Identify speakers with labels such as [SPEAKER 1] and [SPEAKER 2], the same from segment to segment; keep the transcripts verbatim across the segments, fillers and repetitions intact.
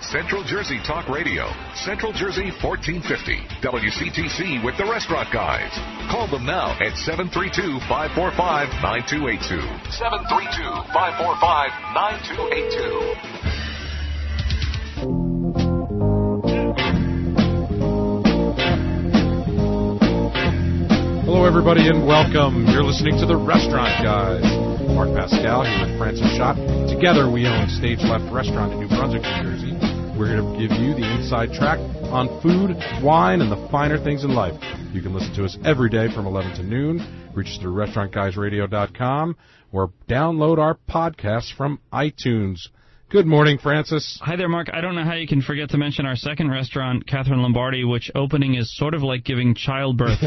[SPEAKER 1] Central Jersey Talk Radio. Central Jersey fourteen fifty. W C T C with the Restaurant Guys. Call them now at seven three two, five four five, nine two eight two. seven three two, five four five, nine two eight two.
[SPEAKER 2] Hello, everybody, and welcome. You're listening to the Restaurant Guys. Mark Pascal here with Francis Schott. Together, we own Stage Left Restaurant in New Brunswick, New Jersey. We're going to give you the inside track on food, wine, and the finer things in life. You can listen to us every day from eleven to noon. Reach us through restaurant guys radio dot com or download our podcasts from iTunes. Good morning, Francis.
[SPEAKER 3] Hi there, Mark. I don't know how you can forget to mention our second restaurant, Catherine Lombardi, which opening is sort of like giving childbirth.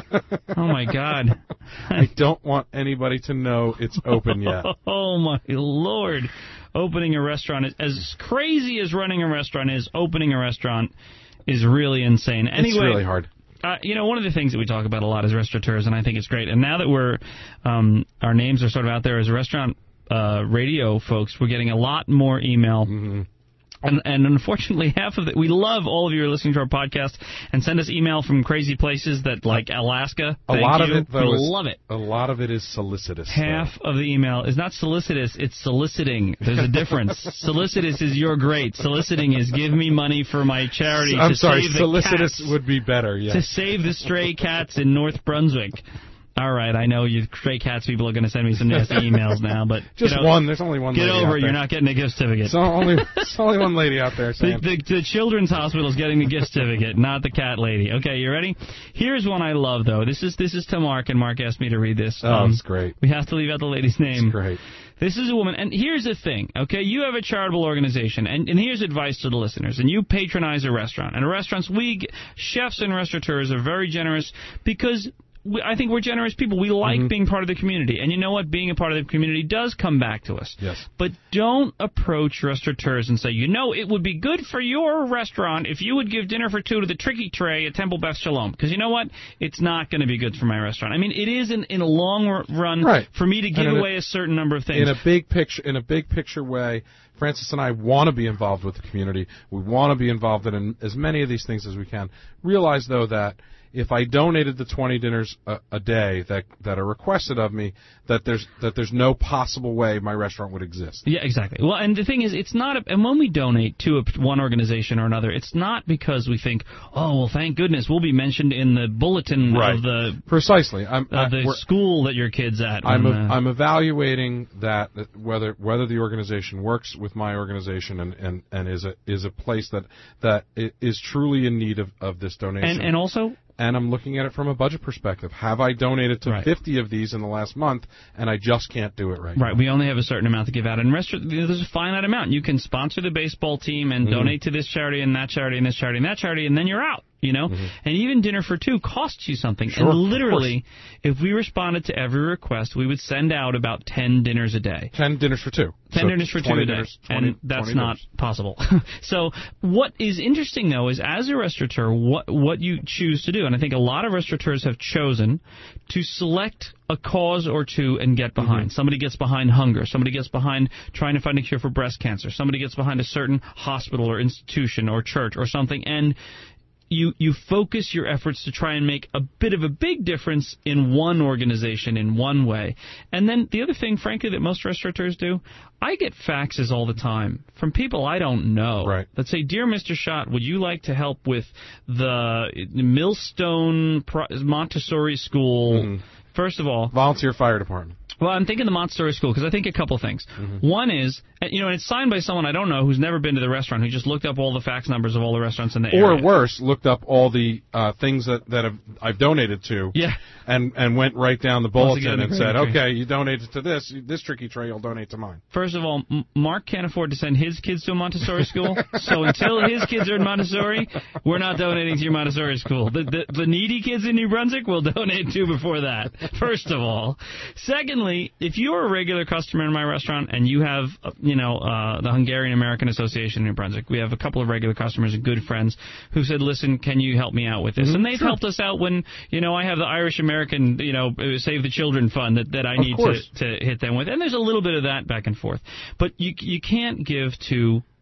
[SPEAKER 3] Oh, my God.
[SPEAKER 2] I don't want anybody to know it's open yet.
[SPEAKER 3] Oh, my Lord. Opening a restaurant, is, as crazy as running a restaurant is, opening a restaurant is really insane. Anyway,
[SPEAKER 2] it's really hard.
[SPEAKER 3] Uh, you know, one of the things that we talk about a lot is restaurateurs, and I think it's great. And now that we're, um, our names are sort of out there as restaurant Uh, radio folks, we're getting a lot more email. Mm-hmm. And, and unfortunately, half of it, we love all of you who are listening to our podcast and send us email from crazy places that, like Alaska.
[SPEAKER 2] A
[SPEAKER 3] Thank
[SPEAKER 2] lot
[SPEAKER 3] you.
[SPEAKER 2] of it, though,
[SPEAKER 3] we
[SPEAKER 2] is,
[SPEAKER 3] love it.
[SPEAKER 2] A lot of it is solicitous.
[SPEAKER 3] Half
[SPEAKER 2] though.
[SPEAKER 3] of the email is not solicitous, it's soliciting. There's a difference. Solicitous is you're great. Soliciting is give me money for my charity
[SPEAKER 2] I'm
[SPEAKER 3] to
[SPEAKER 2] sorry,
[SPEAKER 3] save the
[SPEAKER 2] solicitous
[SPEAKER 3] cats,
[SPEAKER 2] would be better, yeah.
[SPEAKER 3] to save the stray cats in North Brunswick. All right, I know you stray cats people are going to send me some nasty emails now, but
[SPEAKER 2] just
[SPEAKER 3] you know,
[SPEAKER 2] one. There's only one.
[SPEAKER 3] Get
[SPEAKER 2] lady
[SPEAKER 3] over
[SPEAKER 2] out
[SPEAKER 3] it.
[SPEAKER 2] there.
[SPEAKER 3] You're not getting a gift certificate.
[SPEAKER 2] So only, it's only one lady out there.
[SPEAKER 3] The, the, the children's hospital is getting the gift certificate, not the cat lady. Okay, you ready? Here's one I love though. This is this is to Mark, and Mark asked me to read this.
[SPEAKER 2] Oh,
[SPEAKER 3] um,
[SPEAKER 2] it's great.
[SPEAKER 3] We have to leave out the lady's name.
[SPEAKER 2] It's great.
[SPEAKER 3] This is a woman, and here's the thing, okay? You have a charitable organization, and, and here's advice to the listeners. And you patronize a restaurant, and restaurants, we chefs and restaurateurs are very generous because I think we're generous people. We like mm-hmm. being part of the community. And you know what? Being a part of the community does come back to us.
[SPEAKER 2] Yes.
[SPEAKER 3] But don't approach restaurateurs and say, you know, it would be good for your restaurant if you would give dinner for two to the Tricky Tray at Temple Beth Shalom. Because you know what? It's not going to be good for my restaurant. I mean, it is in, in a long run
[SPEAKER 2] right.
[SPEAKER 3] for me to give away a, a certain number of things.
[SPEAKER 2] In a big picture, in a big picture way, Francis and I want to be involved with the community. We want to be involved in as many of these things as we can. Realize, though, that if I donated the twenty dinners a, a day that that are requested of me, that there's that there's no possible way my restaurant would exist.
[SPEAKER 3] Yeah, exactly. Well, and the thing is, it's not. A, and when we donate to a, one organization or another, it's not because we think, oh, well, thank goodness we'll be mentioned in the bulletin
[SPEAKER 2] right.
[SPEAKER 3] of the
[SPEAKER 2] precisely I'm,
[SPEAKER 3] of the school that your kid's at.
[SPEAKER 2] I'm
[SPEAKER 3] when,
[SPEAKER 2] a,
[SPEAKER 3] uh,
[SPEAKER 2] I'm evaluating that whether whether the organization works with my organization and, and, and is a is a place that that is truly in need of, of this donation.
[SPEAKER 3] And and also.
[SPEAKER 2] And I'm looking at it from a budget perspective. Have I donated to
[SPEAKER 3] right.
[SPEAKER 2] fifty of these in the last month, and I just can't do it right now?
[SPEAKER 3] Right. We only have a certain amount to give out. And restaurant, there's a finite amount. You can sponsor the baseball team and mm-hmm. donate to this charity and that charity and this charity and that charity, and then you're out. You know, mm-hmm. and even dinner for two costs you something.
[SPEAKER 2] Sure,
[SPEAKER 3] and literally, if we responded to every request, we would send out about ten dinners a day.
[SPEAKER 2] Ten dinners for two.
[SPEAKER 3] Ten
[SPEAKER 2] so
[SPEAKER 3] dinners for two a day,
[SPEAKER 2] dinners, twenty,
[SPEAKER 3] and that's
[SPEAKER 2] twenty
[SPEAKER 3] not
[SPEAKER 2] dinners.
[SPEAKER 3] possible. So what is interesting, though, is as a restaurateur, what what you choose to do, and I think a lot of restaurateurs have chosen to select a cause or two and get behind. Mm-hmm. Somebody gets behind hunger. Somebody gets behind trying to find a cure for breast cancer. Somebody gets behind a certain hospital or institution or church or something, and You you focus your efforts to try and make a bit of a big difference in one organization in one way. And then the other thing, frankly, that most restaurateurs do, I get faxes all the time from people I don't know
[SPEAKER 2] right.
[SPEAKER 3] that say, Dear Mister Schott, would you like to help with the Millstone Montessori School?
[SPEAKER 2] Mm-hmm.
[SPEAKER 3] First of all,
[SPEAKER 2] volunteer fire department.
[SPEAKER 3] Well, I'm thinking the Montessori School because I think a couple things.
[SPEAKER 2] Mm-hmm.
[SPEAKER 3] One is, you know, and it's signed by someone I don't know who's never been to the restaurant, who just looked up all the fax numbers of all the restaurants in the area.
[SPEAKER 2] Or worse, looked up all the uh, things that, that have, I've donated to
[SPEAKER 3] yeah.
[SPEAKER 2] and, and went right down the bulletin and said,
[SPEAKER 3] tree.
[SPEAKER 2] okay, you donated to this, this Tricky Tray, you'll donate to mine.
[SPEAKER 3] First of all, M- Mark can't afford to send his kids to a Montessori school, so until his kids are in Montessori, we're not donating to your Montessori school. The, the, the needy kids in New Brunswick we'll donate to before that, first of all. Secondly, if you're a regular customer in my restaurant and you have, uh, you know, uh, the Hungarian American Association in New Brunswick, we have a couple of regular customers and good friends who said, listen, can you help me out with this? Mm-hmm. And they've sure. helped us out when, you know, I have the Irish American, you know, Save the Children Fund that, that I
[SPEAKER 2] of
[SPEAKER 3] need to, to hit them with. And there's a little bit of that back and forth. But you you can't give to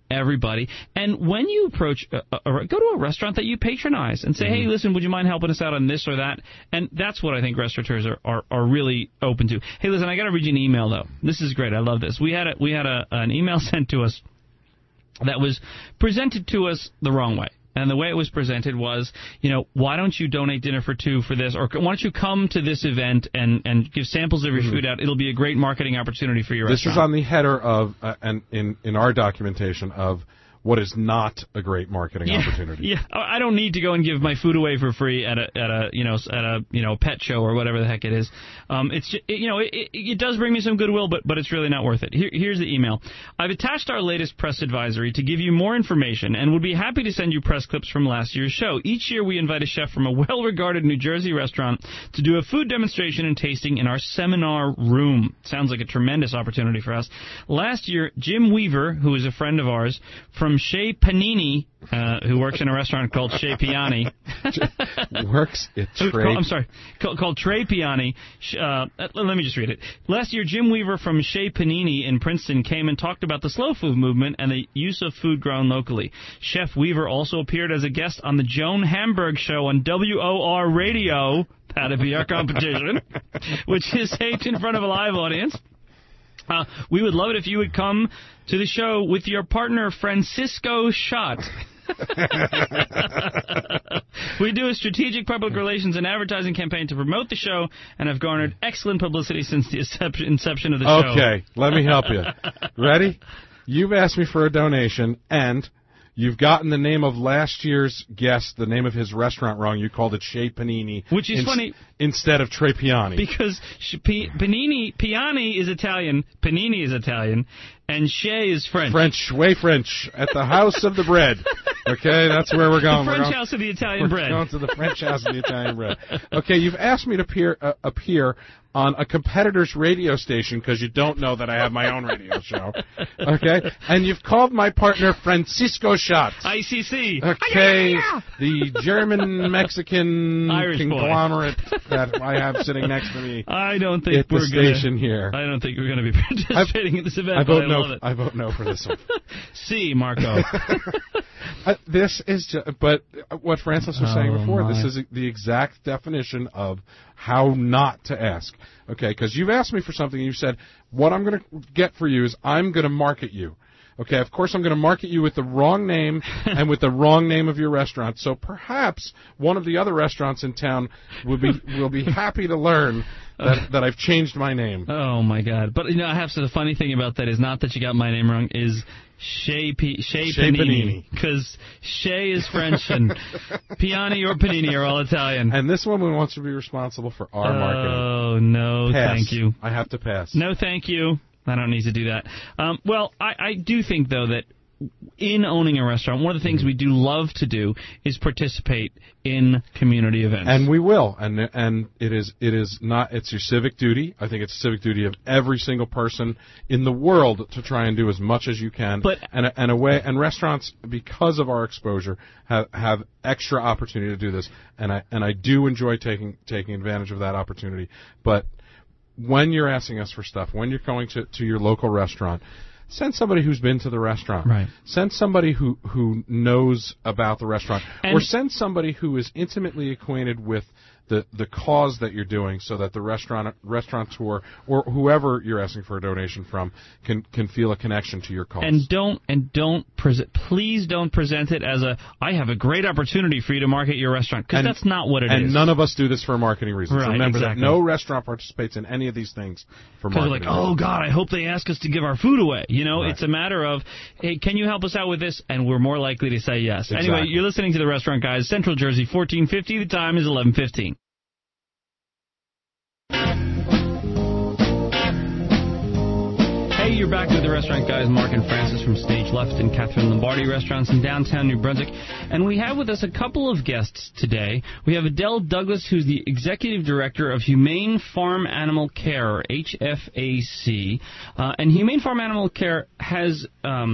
[SPEAKER 3] everybody. And when you approach, a, a, go to a restaurant that you patronize and say, mm-hmm. hey, listen, would you mind helping us out on this or that? And that's what I think restaurateurs are, are, are really open to. Hey, listen, I got to read you an email, though. This is great. I love this. We had a, we had a, an email sent to us that was presented to us the wrong way. And the way it was presented was, you know, why don't you donate dinner for two for this? Or why don't you come to this event and, and give samples of your mm-hmm. food out? It'll be a great marketing opportunity for your
[SPEAKER 2] this
[SPEAKER 3] restaurant.
[SPEAKER 2] This is on the header of, uh, and in, in our documentation of what is not a great marketing
[SPEAKER 3] yeah,
[SPEAKER 2] opportunity.
[SPEAKER 3] Yeah, I don't need to go and give my food away for free at a at a you know at a you know pet show or whatever the heck it is. Um, it's just, it, you know it, it, it does bring me some goodwill, but but it's really not worth it. Here, here's the email. I've attached our latest press advisory to give you more information, and would be happy to send you press clips from last year's show. Each year we invite a chef from a well-regarded New Jersey restaurant to do a food demonstration and tasting in our seminar room. Sounds like a tremendous opportunity for us. Last year, Jim Weaver, who is a friend of ours from Chez Panini, uh, who works in a restaurant called Chez Piani.
[SPEAKER 2] Works at Trey.
[SPEAKER 3] I'm sorry, called, called Trey Piani. Uh, let me just read it. Last year, Jim Weaver from Chez Panini in Princeton came and talked about the slow food movement and the use of food grown locally. Chef Weaver also appeared as a guest on the Joan Hamburg Show on W O R Radio, had to be our competition, which is taped in front of a live audience. Uh, we would love it if you would come to the show with your partner, Francisco Schott. We do a strategic public relations and advertising campaign to promote the show and have garnered excellent publicity since the inception of the show.
[SPEAKER 2] Okay, let me help you. Ready? You've asked me for a donation, and you've gotten the name of last year's guest, the name of his restaurant wrong. You called it Chez Panini.
[SPEAKER 3] Which is in, funny.
[SPEAKER 2] Instead of Trey Piani.
[SPEAKER 3] Because P- Panini, Piani is Italian, Panini is Italian, and Chez is French.
[SPEAKER 2] French, way French, at the House of the Bread. Okay, that's where we're going.
[SPEAKER 3] The French
[SPEAKER 2] going,
[SPEAKER 3] House of the Italian
[SPEAKER 2] we're
[SPEAKER 3] Bread.
[SPEAKER 2] We're going to the French House of the Italian Bread. Okay, you've asked me to appear, uh, appear on a competitor's radio station because you don't know that I have my own radio show. Okay? And you've called my partner Francisco Schott.
[SPEAKER 3] I C C.
[SPEAKER 2] Okay, the German-Mexican
[SPEAKER 3] Irish
[SPEAKER 2] conglomerate that I have sitting next to me.
[SPEAKER 3] I don't think
[SPEAKER 2] at
[SPEAKER 3] we're
[SPEAKER 2] the station
[SPEAKER 3] gonna,
[SPEAKER 2] here.
[SPEAKER 3] I don't think we're going to be participating
[SPEAKER 2] I,
[SPEAKER 3] in this event.
[SPEAKER 2] I vote
[SPEAKER 3] I
[SPEAKER 2] no.
[SPEAKER 3] love it.
[SPEAKER 2] I vote no for this one.
[SPEAKER 3] See, Marco.
[SPEAKER 2] uh, this is, just, but what Francis was
[SPEAKER 3] oh
[SPEAKER 2] saying before.
[SPEAKER 3] My.
[SPEAKER 2] This is the exact definition of how not to ask. Okay, because you've asked me for something and you said, what I'm going to get for you is I'm going to market you. Okay, of course I'm going to market you with the wrong name and with the wrong name of your restaurant. So perhaps one of the other restaurants in town will be will be happy to learn that, that I've changed my name.
[SPEAKER 3] Oh, my God. But, you know, I have to, the funny thing about that is not that you got my name wrong, is Chez, P, Chez, Chez Panini. Because Chez is French and Piani or Panini are all Italian.
[SPEAKER 2] And this woman wants to be responsible for our
[SPEAKER 3] oh,
[SPEAKER 2] marketing.
[SPEAKER 3] Oh, no,
[SPEAKER 2] pass.
[SPEAKER 3] Thank you.
[SPEAKER 2] I have to pass.
[SPEAKER 3] No, thank you. I don't need to do that. Um, well, I, I do think, though, that in owning a restaurant, one of the things we do love to do is participate in community events.
[SPEAKER 2] And we will. And and it is it is not it's your civic duty. I think it's a civic duty of every single person in the world to try and do as much as you can.
[SPEAKER 3] But
[SPEAKER 2] and and a way and restaurants, because of our exposure, have have extra opportunity to do this. And I and I do enjoy taking taking advantage of that opportunity. But when you're asking us for stuff, when you're going to, to your local restaurant, send somebody who's been to the restaurant.
[SPEAKER 3] Right.
[SPEAKER 2] Send somebody who, who knows about the restaurant.
[SPEAKER 3] And
[SPEAKER 2] or send somebody who is intimately acquainted with the, the cause that you're doing so that the restaurant restaurateur or whoever you're asking for a donation from can, can feel a connection to your cause.
[SPEAKER 3] And don't and don't present please don't present it as a I have a great opportunity for you to market your restaurant, because that's not what it
[SPEAKER 2] and
[SPEAKER 3] is.
[SPEAKER 2] And none of us do this for marketing reasons.
[SPEAKER 3] Right,
[SPEAKER 2] Remember
[SPEAKER 3] exactly.
[SPEAKER 2] that no restaurant participates in any of these things for marketing.
[SPEAKER 3] Because they're like, oh, God, I hope they ask us to give our food away. You know,
[SPEAKER 2] right.
[SPEAKER 3] It's a matter of, hey, can you help us out with this? And we're more likely to say yes.
[SPEAKER 2] Exactly.
[SPEAKER 3] Anyway, you're listening to The Restaurant Guys, Central Jersey, fourteen fifty. The time is eleven fifteen. Hey, you're back with The Restaurant Guys, Mark and Francis from Stage Left and Catherine Lombardi Restaurants in downtown New Brunswick. And we have with us a couple of guests today. We have Adele Douglas, who's the Executive Director of Humane Farm Animal Care, or H F A C. Uh, and Humane Farm Animal Care has um,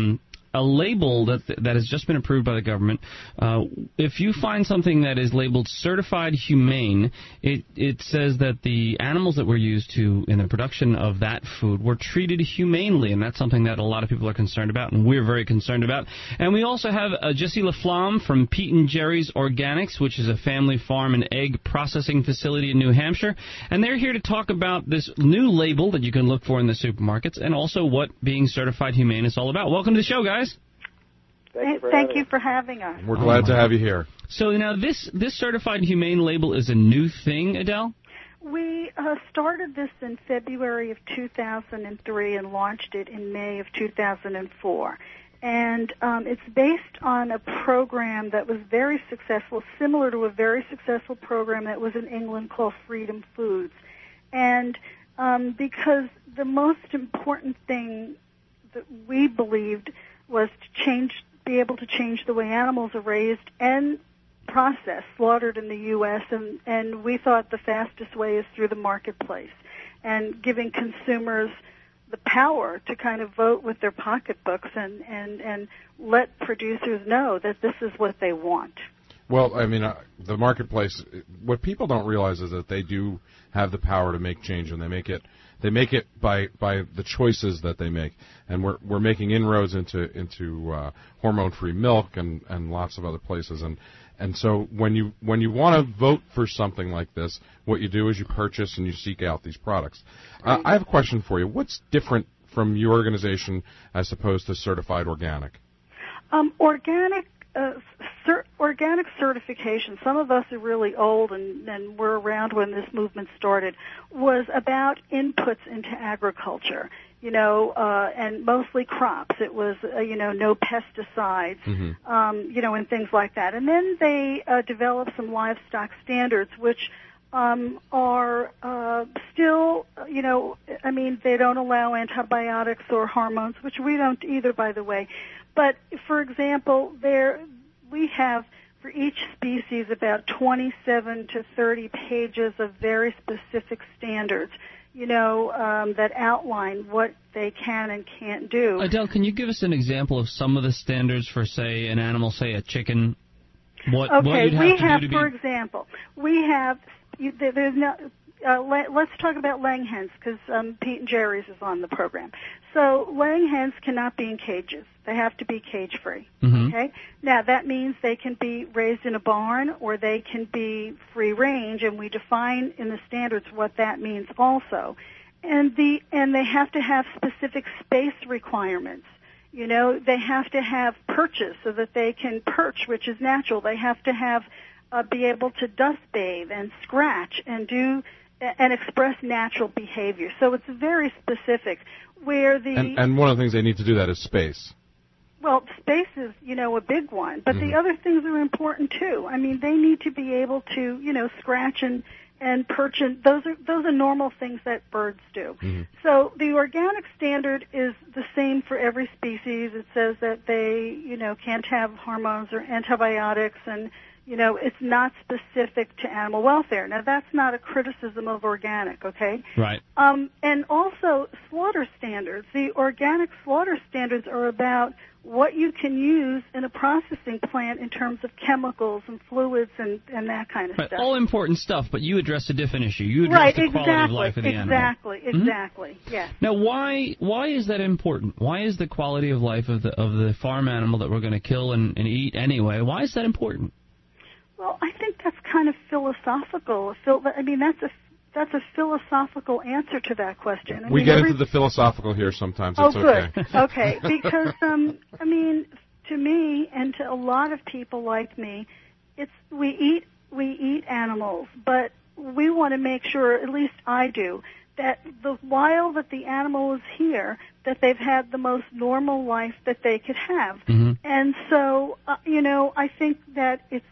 [SPEAKER 3] a label that that has just been approved by the government. Uh, if you find something that is labeled certified humane, it it says that the animals that were used to in the production of that food were treated humanely, and that's something that a lot of people are concerned about, and we're very concerned about. And we also have uh, Jesse LaFlamme from Pete and Jerry's Organics, which is a family farm and egg processing facility in New Hampshire, and they're here to talk about this new label that you can look for in the supermarkets, and also what being certified humane is all about. Welcome to the show, guys.
[SPEAKER 4] Thank you for,
[SPEAKER 5] Thank
[SPEAKER 4] having,
[SPEAKER 5] you for having us.
[SPEAKER 2] We're glad to have you here.
[SPEAKER 3] So now this this certified humane label is a new thing, Adele?
[SPEAKER 5] We uh, started this in February of two thousand three and launched it in May of two thousand four. And um, it's based on a program that was very successful, similar to a very successful program that was in England called Freedom Foods. And um, because the most important thing that we believed was to change, be able to change the way animals are raised and processed, slaughtered in the U S, and, and we thought the fastest way is through the marketplace and giving consumers the power to kind of vote with their pocketbooks and, and, and let producers know that this is what they want.
[SPEAKER 2] Well, I mean, uh, the marketplace, what people don't realize is that they do have the power to make change, and they make it they make it by, by the choices that they make. And we're we're making inroads into into uh, hormone-free milk and, and lots of other places. And and so when you when you want to vote for something like this, what you do is you purchase and you seek out these products. Uh, I have a question for you. What's different from your organization as opposed to certified organic?
[SPEAKER 5] Um, organic uh, cer- organic certification, some of us are really old and, and were around when this movement started, was about inputs into agriculture, you know, uh, and mostly crops. It was, uh, you know, no pesticides, mm-hmm. um, you know, and things like that. And then they uh, developed some livestock standards, which Um, are uh, still, you know, I mean, they don't allow antibiotics or hormones, which we don't either, by the way. But, for example, there we have for each species about twenty-seven to thirty pages of very specific standards, you know, um, that outline what they can and can't do.
[SPEAKER 3] Adele, can you give us an example of some of the standards for, say, an animal, say a chicken? What,
[SPEAKER 5] okay,
[SPEAKER 3] what you'd have
[SPEAKER 5] we
[SPEAKER 3] to
[SPEAKER 5] have,
[SPEAKER 3] do to
[SPEAKER 5] for
[SPEAKER 3] be...
[SPEAKER 5] example, we have. You, there, there's no. Uh, let, let's talk about laying hens because um, Pete and Jerry's is on the program. So laying hens cannot be in cages; they have to be cage-free.
[SPEAKER 3] Mm-hmm.
[SPEAKER 5] Okay. Now that means they can be raised in a barn or they can be free-range, and we define in the standards what that means also. And the and they have to have specific space requirements. You know, they have to have perches so that they can perch, which is natural. They have to have Uh, be able to dust bathe and scratch and do and express natural behavior. So it's very specific. Where the
[SPEAKER 2] and, and one of the things they need to do that is space.
[SPEAKER 5] Well, space is, you know, a big one, but mm-hmm. the other things are important too. I mean, they need to be able to, you know, scratch and and perch, and those are those are normal things that birds do. Mm-hmm. So the organic standard is the same for every species. It says that they, you know, can't have hormones or antibiotics, and you know, it's not specific to animal welfare. Now, that's not a criticism of organic, okay?
[SPEAKER 3] Right.
[SPEAKER 5] Um, and also slaughter standards. The organic slaughter standards are about what you can use in a processing plant in terms of chemicals and fluids and, and that kind of
[SPEAKER 3] right.
[SPEAKER 5] stuff.
[SPEAKER 3] All important stuff, but you address a different issue. You address
[SPEAKER 5] right,
[SPEAKER 3] the
[SPEAKER 5] exactly,
[SPEAKER 3] quality of life of the
[SPEAKER 5] exactly,
[SPEAKER 3] animal.
[SPEAKER 5] Exactly, exactly,
[SPEAKER 3] mm-hmm.
[SPEAKER 5] yes.
[SPEAKER 3] Now, why why is that important? Why is the quality of life of the of the farm animal that we're going to kill and, and eat anyway, why is that important?
[SPEAKER 5] Well, I think that's kind of philosophical. I mean, that's a that's a philosophical answer to that question. I
[SPEAKER 2] we
[SPEAKER 5] mean,
[SPEAKER 2] get
[SPEAKER 5] every...
[SPEAKER 2] into the philosophical here sometimes.
[SPEAKER 5] Oh,
[SPEAKER 2] it's
[SPEAKER 5] good.
[SPEAKER 2] okay.
[SPEAKER 5] Okay, because um, I mean, to me and to a lot of people like me, it's we eat we eat animals, but we want to make sure, at least I do, that the while that the animal is here, that they've had the most normal life that they could have.
[SPEAKER 3] Mm-hmm.
[SPEAKER 5] And so, uh, you know, I think that it's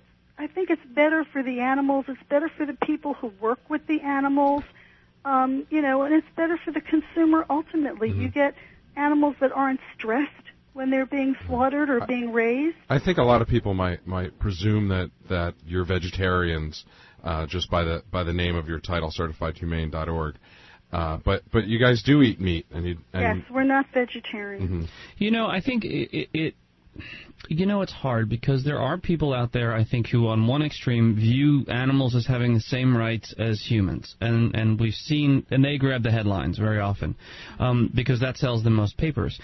[SPEAKER 5] I think it's better for the animals. It's better for the people who work with the animals, um, you know, and it's better for the consumer ultimately. Mm-hmm. You get animals that aren't stressed when they're being slaughtered or being raised.
[SPEAKER 2] I think a lot of people might might presume that, that you're vegetarians uh, just by the by the name of your title, certified humane dot org. Uh, but but you guys do eat meat, and you and
[SPEAKER 5] yes, we're not vegetarian.
[SPEAKER 2] Mm-hmm.
[SPEAKER 3] You know, I think it, it, it. You know, it's hard because there are people out there, I think, who on one extreme view animals as having the same rights as humans, and and we've seen, and they grab the headlines very often um, because that sells the most papers.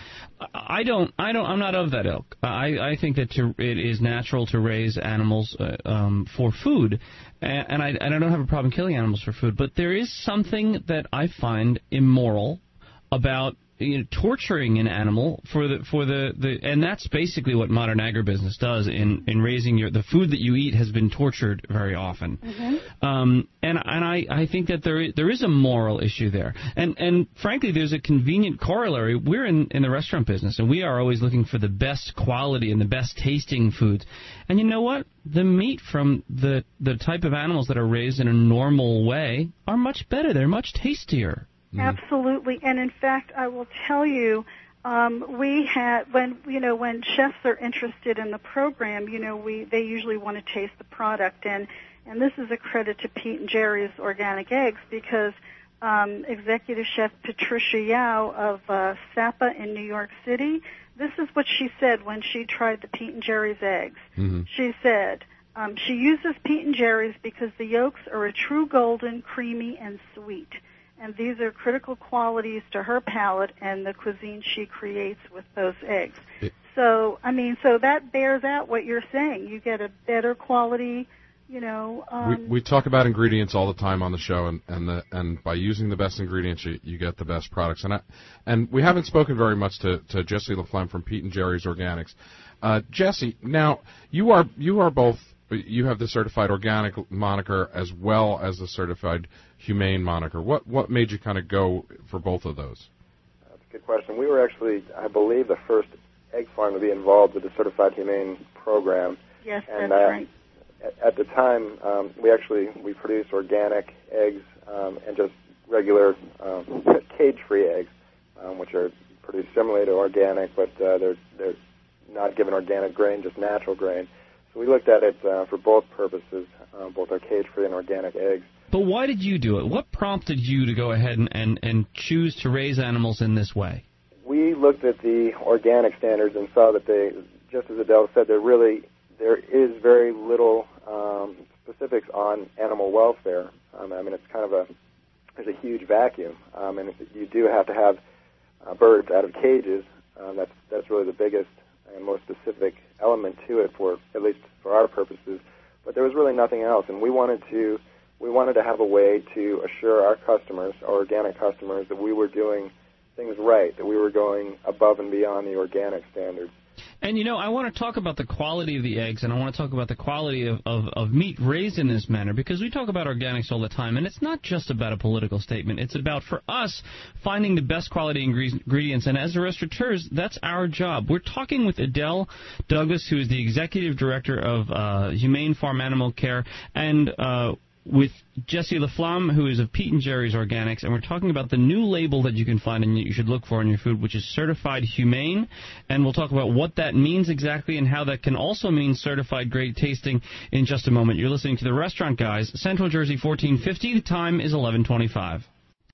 [SPEAKER 3] I don't, I don't, I'm not of that ilk. I I think that to, it is natural to raise animals uh, um, for food, and, and I and I don't have a problem killing animals for food, but there is something that I find immoral about, you know, torturing an animal for the for the, the and that's basically what modern agribusiness does in, in raising your the food that you eat has been tortured very often. Mm-hmm. um, and and I, I think that there is, there is a moral issue there, and and frankly there's a convenient corollary. We're in, in the restaurant business, and we are always looking for the best quality and the best tasting foods. And you know what? The meat from the the type of animals that are raised in a normal way are much better. They're much tastier.
[SPEAKER 5] Absolutely, and in fact, I will tell you, um, we had when you know when chefs are interested in the program, you know, we they usually want to taste the product, and and this is a credit to Pete and Jerry's Organic Eggs because um, Executive Chef Patricia Yao of uh, Sapa in New York City, this is what she said when she tried the Pete and Jerry's eggs. Mm-hmm. She said um, she uses Pete and Jerry's because the yolks are a true golden, creamy, and sweet. And these are critical qualities to her palate and the cuisine she creates with those eggs. It, so, I mean, so that bears out what you're saying. You get a better quality, you know. Um,
[SPEAKER 2] we, we talk about ingredients all the time on the show, and and, the, and by using the best ingredients, you, you get the best products. And I, and we haven't spoken very much to, to Jesse LaFlamme from Pete and Jerry's Organics. Uh, Jesse, now you are you are both. You have the certified organic moniker as well as the certified humane moniker. What what made you kind of go for both of those?
[SPEAKER 4] That's a good question. We were actually, I believe, the first egg farm to be involved with the certified humane program.
[SPEAKER 5] Yes,
[SPEAKER 4] and,
[SPEAKER 5] that's
[SPEAKER 4] uh,
[SPEAKER 5] right.
[SPEAKER 4] At, at the time, um, we actually we produced organic eggs um, and just regular um, cage-free eggs, um, which are produced similarly to organic, but uh, they're they're not given organic grain, just natural grain. So we looked at it uh, for both purposes, uh, both our cage-free and organic eggs.
[SPEAKER 3] But why did you do it? What prompted you to go ahead and, and, and choose to raise animals in this way?
[SPEAKER 4] We looked at the organic standards and saw that they, just as Adele said, there really there is very little um, specifics on animal welfare. Um, I mean, it's kind of a there's a huge vacuum, um, and you do have to have uh, birds out of cages. Um, that's that's really the biggest and most specific element to it, for at least for our purposes. But there was really nothing else, and we wanted to we wanted to have a way to assure our customers, our organic customers, that we were doing things right, that we were going above and beyond the organic standards.
[SPEAKER 3] And, you know, I want to talk about the quality of the eggs, and I want to talk about the quality of, of, of meat raised in this manner, because we talk about organics all the time, and it's not just about a political statement. It's about, for us, finding the best quality ingredients, and as the restaurateurs, that's our job. We're talking with Adele Douglas, who is the Executive Director of uh, Humane Farm Animal Care, and uh, with Jesse LaFlamme, who is of Pete and Jerry's Organics, and we're talking about the new label that you can find and you should look for in your food, which is Certified Humane, and we'll talk about what that means exactly and how that can also mean certified great tasting in just a moment. You're listening to The Restaurant Guys, Central Jersey fourteen fifty. The time is eleven twenty-five.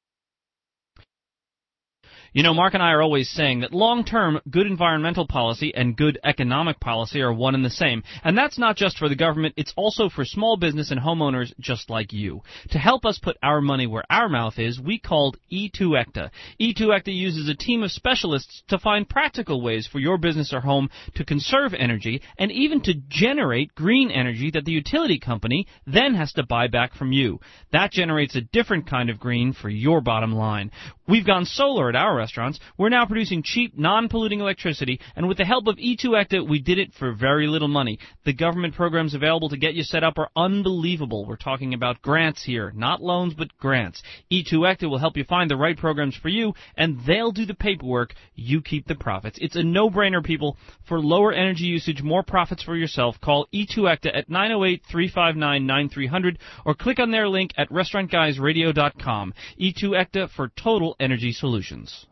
[SPEAKER 3] You know, Mark and I are always saying that long-term, good environmental policy and good economic policy are one and the same. And that's not just for the government, it's also for small business and homeowners just like you. To help us put our money where our mouth is, we called E two E C T A. E two E C T A uses a team of specialists to find practical ways for your business or home to conserve energy and even to generate green energy that the utility company then has to buy back from you. That generates a different kind of green for your bottom line. We've gone solar at our restaurants. We're now producing cheap, non-polluting electricity, and with the help of E two E C T A, we did it for very little money. The government programs available to get you set up are unbelievable. We're talking about grants here, not loans, but grants. E two E C T A will help you find the right programs for you, and they'll do the paperwork. You keep the profits. It's a no-brainer, people. For lower energy usage, more profits for yourself, call E two E C T A at nine oh eight, three five nine, nine three hundred or click on their link at restaurant guys radio dot com. E two E C T A for total energy solutions.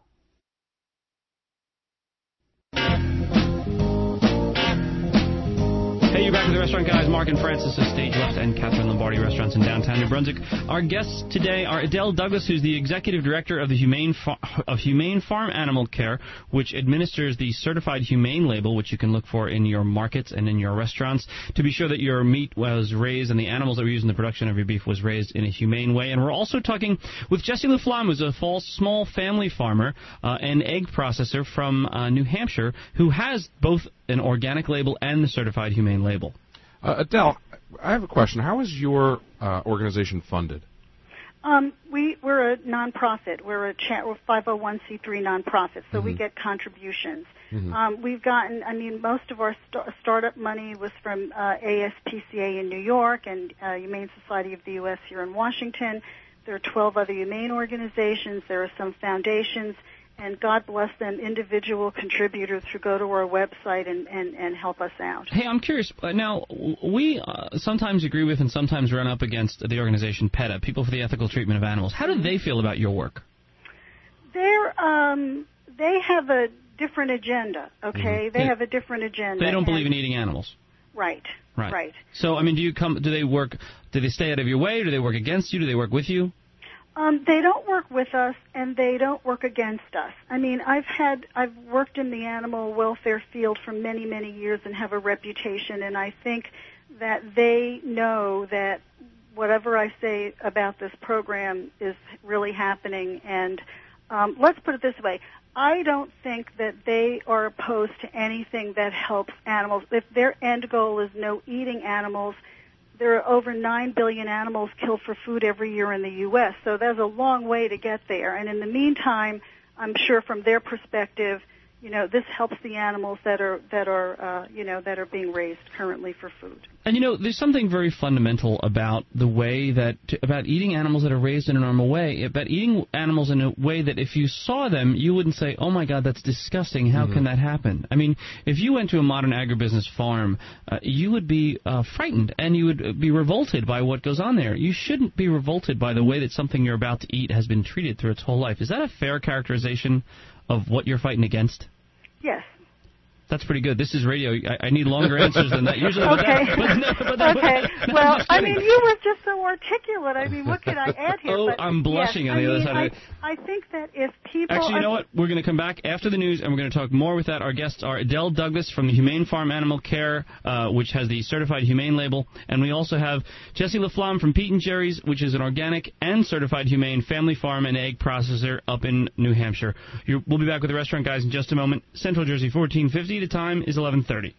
[SPEAKER 3] Hey, you're back with The Restaurant Guys, Mark and Francis of Stage Left and Catherine Lombardi Restaurants in downtown New Brunswick. Our guests today are Adele Douglas, who's the executive director of the Humane Fa- of Humane Farm Animal Care, which administers the certified humane label, which you can look for in your markets and in your restaurants to be sure that your meat was raised and the animals that were used in the production of your beef was raised in a humane way. And we're also talking with Jesse LaFlamme, who's a small family farmer uh, and egg processor from uh, New Hampshire, who has both an organic label and the certified humane label.
[SPEAKER 2] Uh, Adele, I have a question. How is your uh, organization funded?
[SPEAKER 5] Um, we, we're a nonprofit. We're a cha- we're five oh one c three nonprofit, so
[SPEAKER 2] Mm-hmm.
[SPEAKER 5] we get contributions.
[SPEAKER 2] Mm-hmm.
[SPEAKER 5] Um, we've gotten, I mean, most of our st- startup money was from uh, A S P C A in New York and uh, Humane Society of the U S here in Washington. There are twelve other humane organizations. There are some foundations. And God bless them, individual contributors who go to our website and, and, and help us out.
[SPEAKER 3] Hey, I'm curious. Uh, now, we uh, sometimes agree with and sometimes run up against the organization PETA, People for the Ethical Treatment of Animals. How do they feel about your work?
[SPEAKER 5] They're, um, they have a different agenda, okay?
[SPEAKER 3] Mm-hmm.
[SPEAKER 5] They
[SPEAKER 3] They-
[SPEAKER 5] have a different agenda.
[SPEAKER 3] They don't
[SPEAKER 5] and-
[SPEAKER 3] believe in eating animals.
[SPEAKER 5] Right,
[SPEAKER 3] Right.
[SPEAKER 5] right.
[SPEAKER 3] So, I mean, do you come? Do they work? Do they stay out of your way? Do they work against you? Do they work with you?
[SPEAKER 5] Um, they don't work with us, and they don't work against us. I mean, I've had, I've worked in the animal welfare field for many, many years and have a reputation, and I think that they know that whatever I say about this program is really happening. And um, let's put it this way. I don't think that they are opposed to anything that helps animals. If their end goal is no eating animals, there are over nine billion animals killed for food every year in the U S, so there's a long way to get there. And in the meantime, I'm sure from their perspective, you know, this helps the animals that are that are uh, you know that are being raised currently for food.
[SPEAKER 3] And you know, there's something very fundamental about the way that about eating animals that are raised in a normal way. About eating animals in a way that if you saw them, you wouldn't say, "Oh my God, that's disgusting. How mm-hmm. can that happen?" I mean, if you went to a modern agribusiness farm, uh, you would be uh, frightened and you would be revolted by what goes on there. You shouldn't be revolted by the way that something you're about to eat has been treated through its whole life. Is that a fair characterization of what you're fighting against?
[SPEAKER 5] Yes.
[SPEAKER 3] That's pretty good. This is radio. I, I need longer answers than that. Usually,
[SPEAKER 5] okay.
[SPEAKER 3] But that, but, but that,
[SPEAKER 5] okay.
[SPEAKER 3] No,
[SPEAKER 5] well, I mean, you were just so articulate. I mean, what can I add here?
[SPEAKER 3] Oh,
[SPEAKER 5] but,
[SPEAKER 3] I'm blushing
[SPEAKER 5] yes,
[SPEAKER 3] on the
[SPEAKER 5] I
[SPEAKER 3] other
[SPEAKER 5] mean,
[SPEAKER 3] side
[SPEAKER 5] I,
[SPEAKER 3] of it.
[SPEAKER 5] I think that if people...
[SPEAKER 3] Actually, you know what? We're going to come back after the news, and we're going to talk more with that. Our guests are Adele Douglas from the Humane Farm Animal Care, uh, which has the certified humane label, and we also have Jesse LaFlamme from Pete and Jerry's, which is an organic and certified humane family farm and egg processor up in New Hampshire. You're, we'll be back with the Restaurant Guys in just a moment. Central Jersey, fourteen fifty. The time is eleven thirty.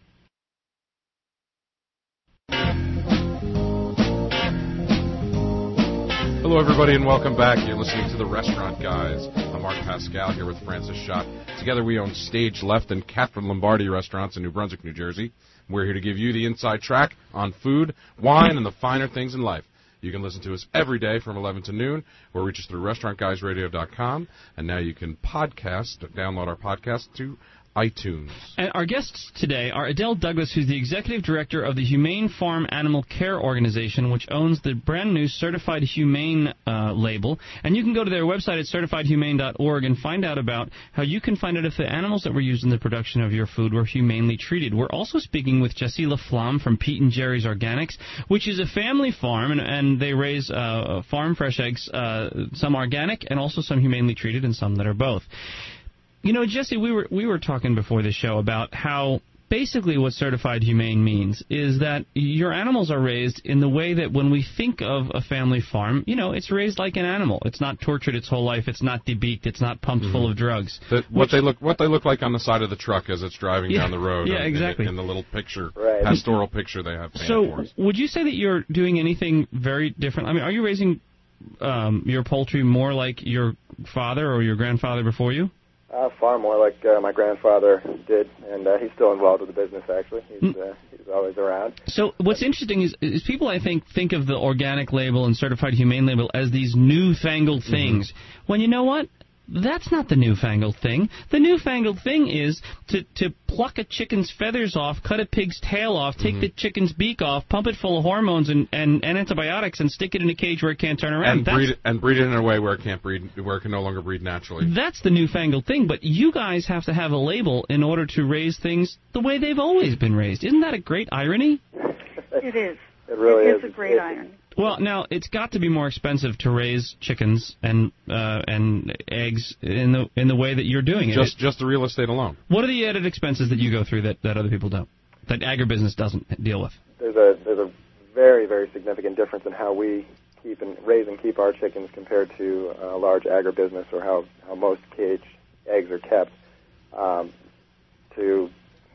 [SPEAKER 2] Hello, everybody, and welcome back. You're listening to The Restaurant Guys. I'm Mark Pascal here with Francis Schott. Together we own Stage Left and Catherine Lombardi Restaurants in New Brunswick, New Jersey. We're here to give you the inside track on food, wine, and the finer things in life. You can listen to us every day from eleven to noon, or reach us through restaurant guys radio dot com. And now you can podcast, download our podcast to iTunes.
[SPEAKER 3] And our guests today are Adele Douglas, who's the executive director of the Humane Farm Animal Care Organization, which owns the brand new Certified Humane uh, label. And you can go to their website at certified humane dot org and find out about how you can find out if the animals that were used in the production of your food were humanely treated. We're also speaking with Jesse LaFlamme from Pete and Jerry's Organics, which is a family farm, and, and they raise uh, farm fresh eggs, uh, some organic and also some humanely treated and some that are both. You know, Jesse, we were we were talking before the show about how basically what certified humane means is that your animals are raised in the way that when we think of a family farm, you know, it's raised like an animal. It's not tortured its whole life. It's not debeaked. It's not pumped mm-hmm. full of drugs.
[SPEAKER 2] That, what Which, they look what they look like on the side of the truck as it's driving
[SPEAKER 3] yeah,
[SPEAKER 2] down the road.
[SPEAKER 3] Yeah,
[SPEAKER 2] in,
[SPEAKER 3] exactly.
[SPEAKER 2] In, in the little picture,
[SPEAKER 4] right.
[SPEAKER 2] pastoral picture they have.
[SPEAKER 3] So,
[SPEAKER 2] for us.
[SPEAKER 3] Would you say that you're doing anything very different? I mean, are you raising um, your poultry more like your father or your grandfather before you?
[SPEAKER 4] Uh, far more like uh, my grandfather did, and uh, he's still involved with the business, actually. He's, uh, he's always around.
[SPEAKER 3] So what's interesting is, is people, I think, think of the organic label and certified humane label as these newfangled things, mm-hmm. when you know what? That's not the newfangled thing. The newfangled thing is to, to pluck a chicken's feathers off, cut a pig's tail off, take mm-hmm. the chicken's beak off, pump it full of hormones and, and, and antibiotics, and stick it in a cage where it can't turn around.
[SPEAKER 2] And that's, breed it, and breed it in a way where it can't breed, where it can no longer breed naturally.
[SPEAKER 3] That's the newfangled thing. But you guys have to have a label in order to raise things the way they've always been raised. Isn't that a great irony?
[SPEAKER 5] It is.
[SPEAKER 4] It really
[SPEAKER 5] it
[SPEAKER 4] is.
[SPEAKER 5] is a great
[SPEAKER 4] it's,
[SPEAKER 5] iron.
[SPEAKER 3] Well, now it's got to be more expensive to raise chickens and uh, and eggs in the in the way that you're doing it.
[SPEAKER 2] Just just the real estate alone.
[SPEAKER 3] What are the added expenses that you go through that, that other people don't, that agribusiness doesn't deal with?
[SPEAKER 4] There's a there's a very very significant difference in how we keep and raise and keep our chickens compared to a large agribusiness or how how most cage eggs are kept. Um, to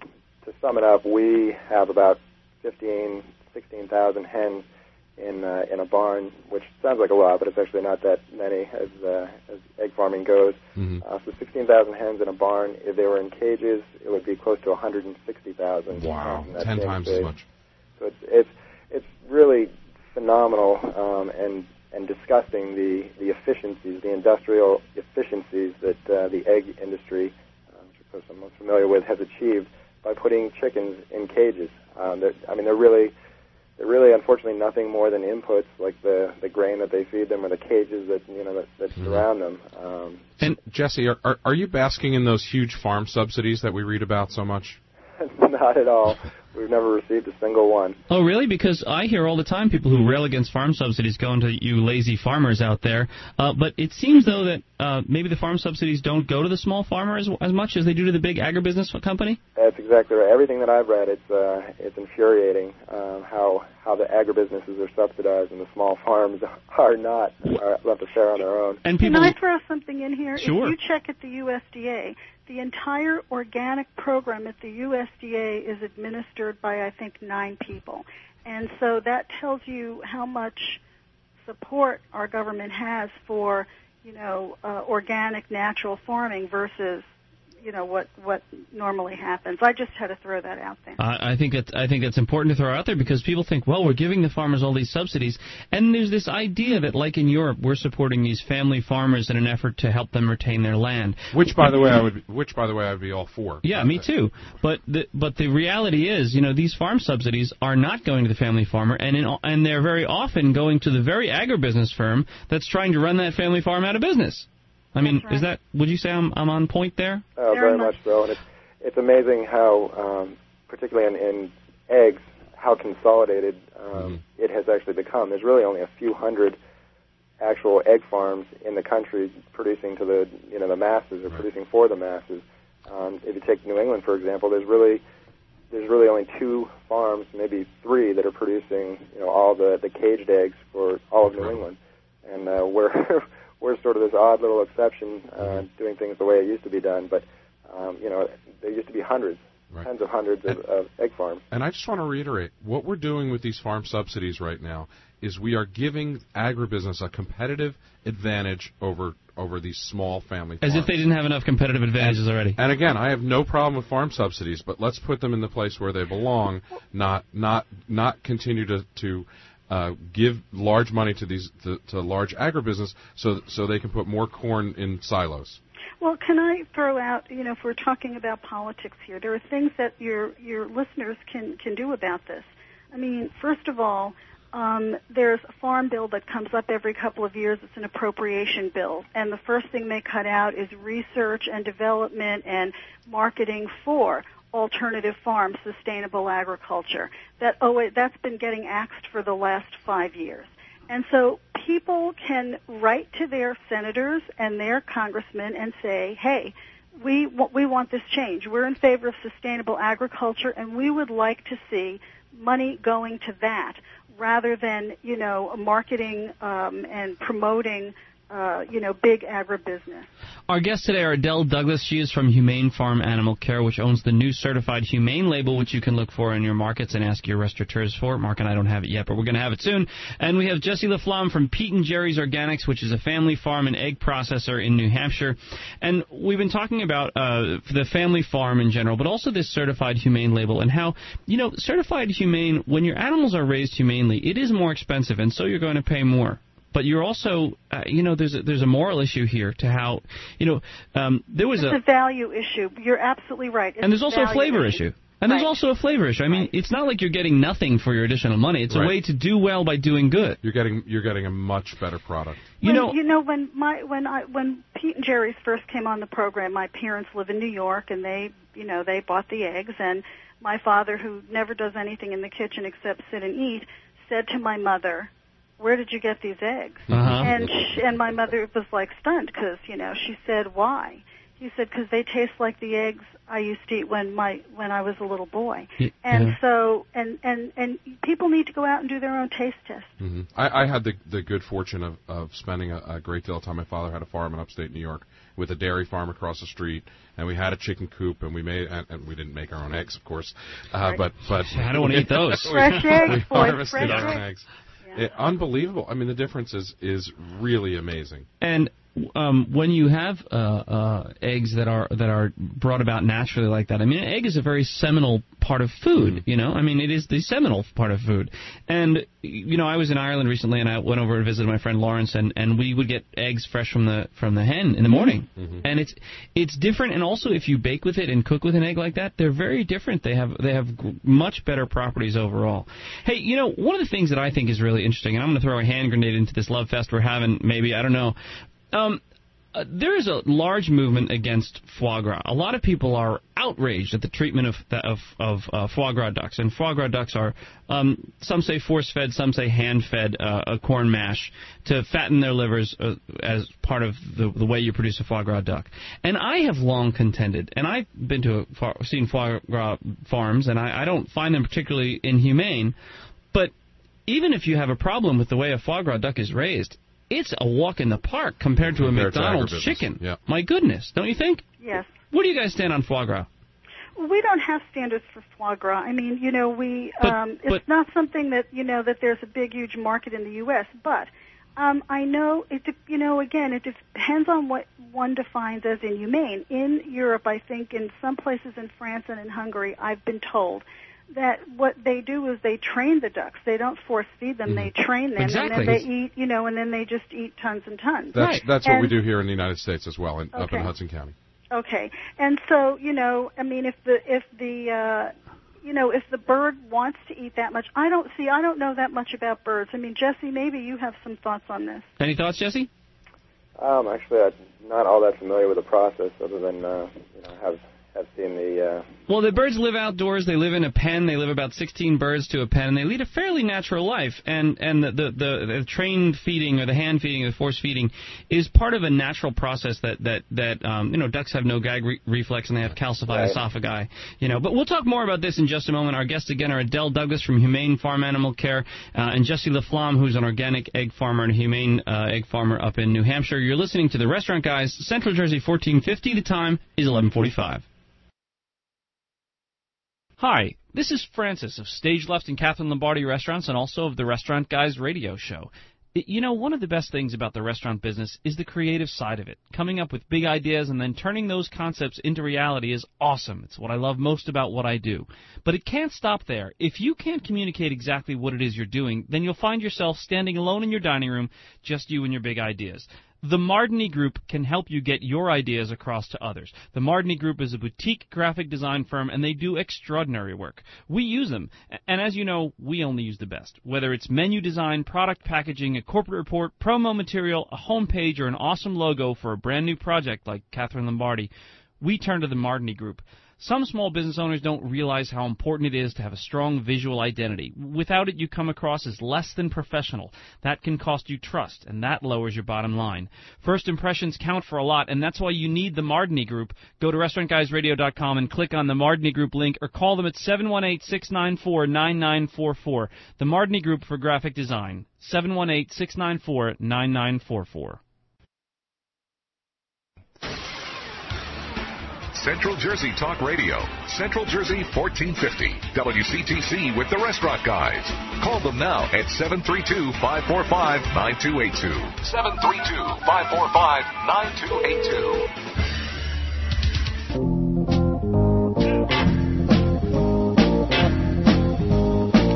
[SPEAKER 4] to sum it up, we have about fifteen, sixteen thousand hens in uh, in a barn, which sounds like a lot, but it's actually not that many as uh, as egg farming goes.
[SPEAKER 2] Mm-hmm.
[SPEAKER 4] Uh, so sixteen thousand hens in a barn. If they were in cages, it would be close to one hundred sixty thousand.
[SPEAKER 2] Wow, ten times
[SPEAKER 4] big.
[SPEAKER 2] as much.
[SPEAKER 4] So it's it's it's really phenomenal um, and and disgusting the the efficiencies, the industrial efficiencies that uh, the egg industry, uh, which of course I'm most familiar with, has achieved by putting chickens in cages. Um, I mean, they're really they're really unfortunately nothing more than inputs like the, the grain that they feed them or the cages that you know that, that mm-hmm. surround them. Um,
[SPEAKER 2] and Jesse, are, are are you basking in those huge farm subsidies that we read about so much?
[SPEAKER 4] Not at all. We've never received a single one.
[SPEAKER 3] Oh, really? Because I hear all the time people who rail against farm subsidies going to you lazy farmers out there. Uh, but it seems, though, that uh, maybe the farm subsidies don't go to the small farmer as, as much as they do to the big agribusiness company?
[SPEAKER 4] That's exactly right. Everything that I've read, it's uh, it's infuriating um, how how the agribusinesses are subsidized and the small farms are not, are left to fare on their own.
[SPEAKER 3] And people...
[SPEAKER 5] Can I throw something in here?
[SPEAKER 3] Sure.
[SPEAKER 5] If you check at the U S D A, the entire organic program at the U S D A is administered by, I think, nine people. And so that tells you how much support our government has for, you know, uh, organic natural farming versus, you know, what what normally happens. I just had to throw that out there.
[SPEAKER 3] I, I think it's I think it's important to throw out there because people think, well, we're giving the farmers all these subsidies, and there's this idea that, like in Europe, we're supporting these family farmers in an effort to help them retain their land.
[SPEAKER 2] Which, by the way, I would which, by the way, I would be all for.
[SPEAKER 3] Yeah, me too. But the but the reality is, you know, these farm subsidies are not going to the family farmer, and in, and they're very often going to the very agribusiness firm that's trying to run that family farm out of business. I mean,
[SPEAKER 5] right.
[SPEAKER 3] is that? Would you say I'm I'm on point there?
[SPEAKER 4] Oh, very, very much so. And it's it's amazing how, um, particularly in, in eggs, how consolidated um, mm-hmm. it has actually become. There's really only a few hundred actual egg farms in the country producing to the you know the masses or right. producing for the masses. Um, if you take New England, for example, there's really there's really only two farms, maybe three, that are producing you know all the, the caged eggs for all of New England, and uh, we're we're sort of this odd little exception, uh, doing things the way it used to be done. But, um, you know, there used to be hundreds, right. tens of hundreds of, of egg farms.
[SPEAKER 2] And I just want to reiterate, what we're doing with these farm subsidies right now is we are giving agribusiness a competitive advantage over over these small family farms.
[SPEAKER 3] As if they didn't have enough competitive advantages
[SPEAKER 2] and,
[SPEAKER 3] already.
[SPEAKER 2] And again, I have no problem with farm subsidies, but let's put them in the place where they belong, not not not continue to... to Uh, give large money to these to, to large agribusiness so so they can put more corn in silos.
[SPEAKER 5] Well, can I throw out, you know, if we're talking about politics here, there are things that your your listeners can, can do about this. I mean, first of all, um, there's a farm bill that comes up every couple of years. It's an appropriation bill. And the first thing they cut out is research and development and marketing for alternative farms, sustainable agriculture. That oh, that's been getting axed for the last five years. And so people can write to their senators and their congressmen and say, hey, we we want this change. We're in favor of sustainable agriculture, and we would like to see money going to that rather than, you know, marketing um, and promoting Uh, you know, big agribusiness.
[SPEAKER 3] Our guests today are Adele Douglas. She is from Humane Farm Animal Care, which owns the new certified humane label, which you can look for in your markets and ask your restaurateurs for. Mark and I don't have it yet, but we're going to have it soon. And we have Jesse LaFlamme from Pete and Jerry's Organics, which is a family farm and egg processor in New Hampshire. And we've been talking about uh, the family farm in general, but also this certified humane label and how, you know, certified humane, when your animals are raised humanely, it is more expensive, and so you're going to pay more. But you're also, uh, you know, there's a, there's a moral issue here to how, you know, um, there was
[SPEAKER 5] it's
[SPEAKER 3] a...
[SPEAKER 5] It's a value issue. You're absolutely right. It's
[SPEAKER 3] and there's also a flavor issue. issue. And there's
[SPEAKER 5] Right.
[SPEAKER 3] also a flavor issue. I mean, it's not like you're getting nothing for your additional money. It's
[SPEAKER 2] Right.
[SPEAKER 3] a way to do well by doing good.
[SPEAKER 2] You're getting you're getting a much better product.
[SPEAKER 3] You
[SPEAKER 5] when,
[SPEAKER 3] know,
[SPEAKER 5] you know when my when I when Pete and Jerry's first came on the program, my parents live in New York, and they you know they bought the eggs, and my father, who never does anything in the kitchen except sit and eat, said to my mother, "Where did you get these eggs?"
[SPEAKER 3] Uh-huh.
[SPEAKER 5] And sh and my mother was like stunned because you know she said, "Why?" He said, "Because they taste like the eggs I used to eat when my when I was a little boy."
[SPEAKER 3] Yeah.
[SPEAKER 5] And so and and and people need to go out and do their own taste test.
[SPEAKER 2] Mm-hmm. I, I had the the good fortune of of spending a, a great deal of time. My father had a farm in upstate New York with a dairy farm across the street, and we had a chicken coop, and we made and, and we didn't make our own eggs, of course, uh,
[SPEAKER 5] Right.
[SPEAKER 2] but but
[SPEAKER 3] I don't want to eat those.
[SPEAKER 5] Fresh eggs,
[SPEAKER 2] we
[SPEAKER 5] boys,
[SPEAKER 2] harvested
[SPEAKER 5] fresh
[SPEAKER 2] our own
[SPEAKER 5] eggs.
[SPEAKER 2] eggs.
[SPEAKER 5] Yeah.
[SPEAKER 2] It, unbelievable. I mean, the difference is is really amazing.
[SPEAKER 3] And um, when you have uh, uh, eggs that are that are brought about naturally like that, I mean, an egg is a very seminal part of food.
[SPEAKER 2] Mm.
[SPEAKER 3] You know, I mean, it is the seminal part of food. And you know, I was in Ireland recently, and I went over and visited my friend Lawrence, and, and we would get eggs fresh from the from the hen in the morning.
[SPEAKER 2] Mm-hmm.
[SPEAKER 3] And it's it's different. And also, if you bake with it and cook with an egg like that, they're very different. They have they have g- much better properties overall. Hey, you know, one of the things that I think is really interesting, and I'm going to throw a hand grenade into this love fest we're having. Maybe I don't know. Um, uh, there is a large movement against foie gras. A lot of people are outraged at the treatment of the, of, of uh, foie gras ducks. And foie gras ducks are, um, some say force-fed, some say hand-fed uh, a corn mash to fatten their livers uh, as part of the, the way you produce a foie gras duck. And I have long contended, and I've been to a far, seen foie gras farms, and I, I don't find them particularly inhumane. But even if you have a problem with the way a foie gras duck is raised, it's a walk in the park compared to a
[SPEAKER 2] Compared to
[SPEAKER 3] McDonald's
[SPEAKER 2] agribusiness.
[SPEAKER 3] chicken.
[SPEAKER 2] Yeah.
[SPEAKER 3] My goodness, don't you think?
[SPEAKER 5] Yes.
[SPEAKER 3] Where do you guys stand on foie gras?
[SPEAKER 5] We don't have standards for foie gras. I mean, you know, we
[SPEAKER 3] But-
[SPEAKER 5] um, it's
[SPEAKER 3] but-
[SPEAKER 5] not something that you know that there's a big, huge market in the U S. But um, I know it. de- You know, again, it depends on what one defines as inhumane. In Europe, I think in some places in France and in Hungary, I've been told that what they do is they train the ducks. They don't force feed them. They train them,
[SPEAKER 3] Exactly.
[SPEAKER 5] and then they eat. You know, and then they just eat tons and tons.
[SPEAKER 2] That's
[SPEAKER 3] Right.
[SPEAKER 2] that's what we
[SPEAKER 5] And-
[SPEAKER 2] do here in the United States as well, in, up in
[SPEAKER 5] Okay.
[SPEAKER 2] Hudson County.
[SPEAKER 5] Okay, and so you know, I mean, if the if the uh, you know if the bird wants to eat that much, I don't see, I don't know that much about birds. I mean, Jesse, maybe you have some thoughts on this.
[SPEAKER 3] Any thoughts, Jesse?
[SPEAKER 4] Um, actually, I'm not all that familiar with the process, other than uh, you know have have seen the. Uh,
[SPEAKER 3] Well, the birds live outdoors. They live in a pen. They live about sixteen birds to a pen, and they lead a fairly natural life. And and the the, the, the trained feeding or the hand feeding or the force feeding is part of a natural process that that that um, you know ducks have no gag re- reflex and they have calcified
[SPEAKER 4] Right.
[SPEAKER 3] esophagi. You know, but we'll talk more about this in just a moment. Our guests again are Adele Douglas from Humane Farm Animal Care uh, and Jesse LaFlamme, who's an organic egg farmer and humane uh, egg farmer up in New Hampshire. You're listening to the Restaurant Guys, Central Jersey, fourteen fifty. The time is eleven forty-five. Hi, this is Francis of Stage Left and Catherine Lombardi Restaurants and also of the Restaurant Guys radio show. It- You know, one of the best things about the restaurant business is the creative side of it. Coming up with big ideas and then turning those concepts into reality is awesome. It's what I love most about what I do. But it can't stop there. If you can't communicate exactly what it is you're doing, then you'll find yourself standing alone in your dining room, just you and your big ideas. The Mardini Group can help you get your ideas across to others. The Mardini Group is a boutique graphic design firm, and they do extraordinary work. We use them, and as you know, we only use the best. Whether it's menu design, product packaging, a corporate report, promo material, a homepage, or an awesome logo for a brand new project like Catherine Lombardi, we turn to the Mardini Group. Some small business owners don't realize how important it is to have a strong visual identity. Without it, you come across as less than professional. That can cost you trust, and that lowers your bottom line. First impressions count for a lot, and that's why you need the Mardini Group. Go to restaurant guys radio dot com and click on the Mardini Group link, or call them at seven one eight, six nine four, nine nine four four. The Mardini Group for graphic design, seven one eight, six nine four, nine nine four four.
[SPEAKER 1] Central Jersey Talk Radio, Central Jersey fourteen fifty, W C T C with the Restaurant Guys. Call them now at seven three two, five four five, nine two eight two. seven three two, five four five, nine two eight two.
[SPEAKER 3] You're back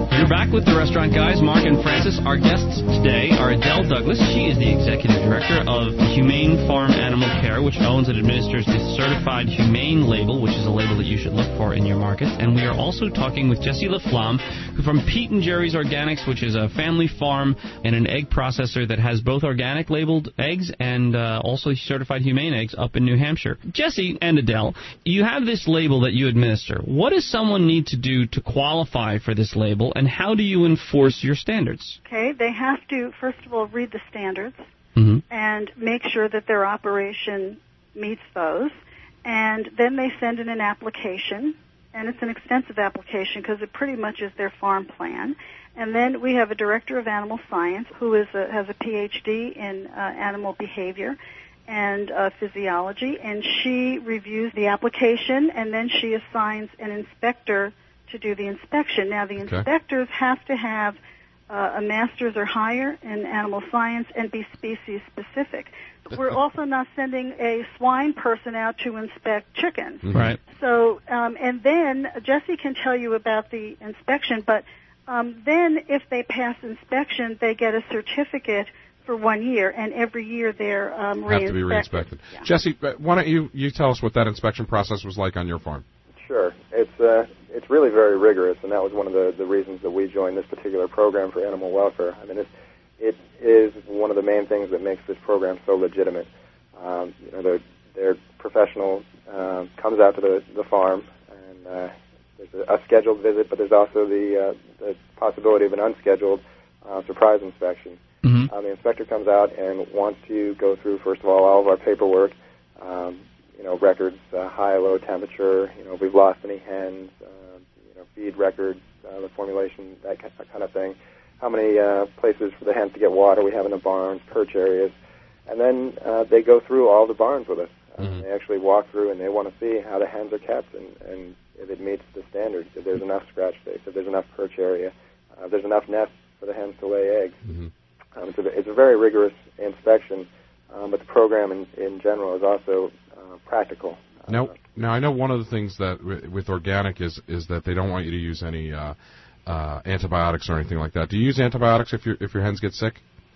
[SPEAKER 3] back with the Restaurant Guys, Mark and Francis. Our guests today are Adele Douglas. She is the Executive Director of Humane Farm Animal Care, which owns and administers the Certified Humane label, which is a label that you should look for in your market. And we are also talking with Jesse LaFlamme, who from Pete and Jerry's Organics, which is a family farm and an egg processor that has both organic labeled eggs and uh, also certified humane eggs up in New Hampshire. Jesse and Adele, you have this label that you administer. What does someone need to do to qualify for this label, and how do you enforce your standards?
[SPEAKER 5] Okay, they have to, first of all, read the standards
[SPEAKER 3] mm-hmm.
[SPEAKER 5] and make sure that their operation meets those. And then they send in an application, and it's an extensive application because it pretty much is their farm plan. And then we have a director of animal science who is a, has a P H D in uh, animal behavior and uh, physiology, and she reviews the application, and then she assigns an inspector to do the inspection. Now, the
[SPEAKER 2] Okay.
[SPEAKER 5] inspectors have to have uh, a master's or higher in animal science and be species specific. We're also not sending a swine person out to inspect chickens.
[SPEAKER 2] Mm-hmm.
[SPEAKER 3] Right.
[SPEAKER 5] So, um, and then Jesse can tell you about the inspection, but um, then if they pass inspection, they get a certificate for one year, and every year they're um,
[SPEAKER 2] Have to be re-inspected.
[SPEAKER 5] Yeah.
[SPEAKER 2] Jesse, uh, why don't you, you tell us what that inspection process was like on your farm?
[SPEAKER 4] Sure. It's uh, it's really very rigorous, and that was one of the, the reasons that we joined this particular program for animal welfare. I mean, it's, it is one of the main things that makes this program so legitimate. Um, you know, their their professional um, comes out to the, the farm, and uh, there's a, a scheduled visit, but there's also the uh, the possibility of an unscheduled uh, surprise inspection.
[SPEAKER 3] Mm-hmm.
[SPEAKER 4] Uh, the inspector comes out and wants to go through, first of all, all of our paperwork, um, you know, records, uh, high, low temperature, you know, if we've lost any hens, uh, you know, feed records, uh, the formulation, that kind of thing, how many uh, places for the hens to get water we have in the barns, perch areas, and then uh, they go through all the barns with us. Uh,
[SPEAKER 2] Mm-hmm.
[SPEAKER 4] They actually walk through and they want to see how the hens are kept and, and if it meets the standards, if there's enough scratch space, if there's enough perch area, uh, if there's enough nests for the hens to lay eggs.
[SPEAKER 2] Mm-hmm.
[SPEAKER 4] Um, it's, a, it's a very rigorous inspection, um, but the program in, in general is also uh, practical.
[SPEAKER 2] Now,
[SPEAKER 4] Uh,
[SPEAKER 2] now I know one of the things that w- with organic is is that they don't want you to use any uh, uh, antibiotics or anything like that. Do you use antibiotics if your if your hens get sick?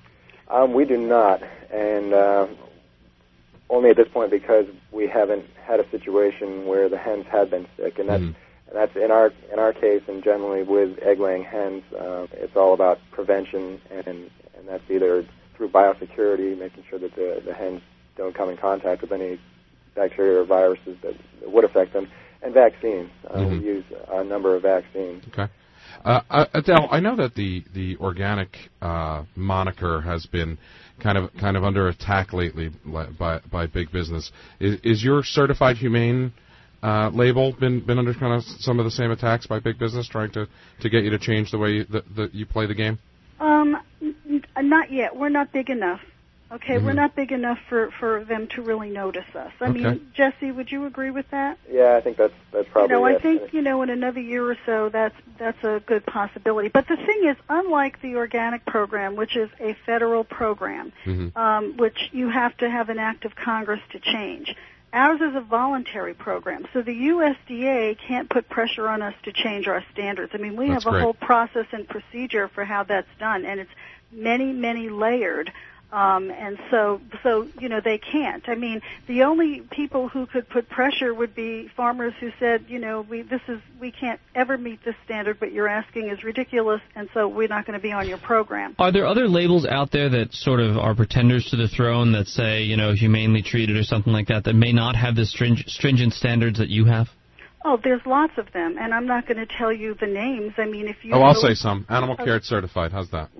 [SPEAKER 4] um, we do not, and uh, only at this point because we haven't had a situation where the hens have been sick, and that's
[SPEAKER 2] Mm-hmm.
[SPEAKER 4] and that's in our in our case, and generally with egg-laying hens, uh, it's all about prevention, and and that's either through biosecurity, making sure that the the hens don't come in contact with any bacteria or viruses that, that would affect them, and vaccines. Uh,
[SPEAKER 2] Mm-hmm.
[SPEAKER 4] We use a number of vaccines.
[SPEAKER 2] Okay. Uh, uh, Adele, I know that the the organic uh, moniker has been kind of kind of under attack lately by by big business. Is, is your certified humane uh, label been been under kind of some of the same attacks by big business trying to, to get you to change the way you, that, that you play the game?
[SPEAKER 5] Um, n- n- not yet. We're not big enough. Okay,
[SPEAKER 2] Mm-hmm.
[SPEAKER 5] we're not big enough for, for them to really notice us. I
[SPEAKER 2] Okay.
[SPEAKER 5] mean, Jesse, would you agree with that?
[SPEAKER 4] Yeah, I think that's that's probably
[SPEAKER 5] You know, I
[SPEAKER 4] it.
[SPEAKER 5] think, you know, in another year or so, that's that's a good possibility. But the thing is, unlike the organic program, which is a federal program,
[SPEAKER 2] Mm-hmm.
[SPEAKER 5] um, which you have to have an act of Congress to change, ours is a voluntary program. So the U S D A can't put pressure on us to change our standards. I mean, we
[SPEAKER 2] That's
[SPEAKER 5] have a
[SPEAKER 2] great.
[SPEAKER 5] whole process and procedure for how that's done, and it's many, many layered. Um, and so, so you know, they can't. I mean, the only people who could put pressure would be farmers who said, you know, we this is we can't ever meet this standard. What you're asking is ridiculous, and so we're not going to be on your program.
[SPEAKER 3] Are there other labels out there that sort of are pretenders to the throne that say, you know, humanely treated or something like that, that may not have the string- stringent standards that you have?
[SPEAKER 5] Oh, there's lots of them, and I'm not going to tell you the names. I mean, if you
[SPEAKER 2] Oh,
[SPEAKER 5] know,
[SPEAKER 2] I'll say some. Animal Care Certified. How's that?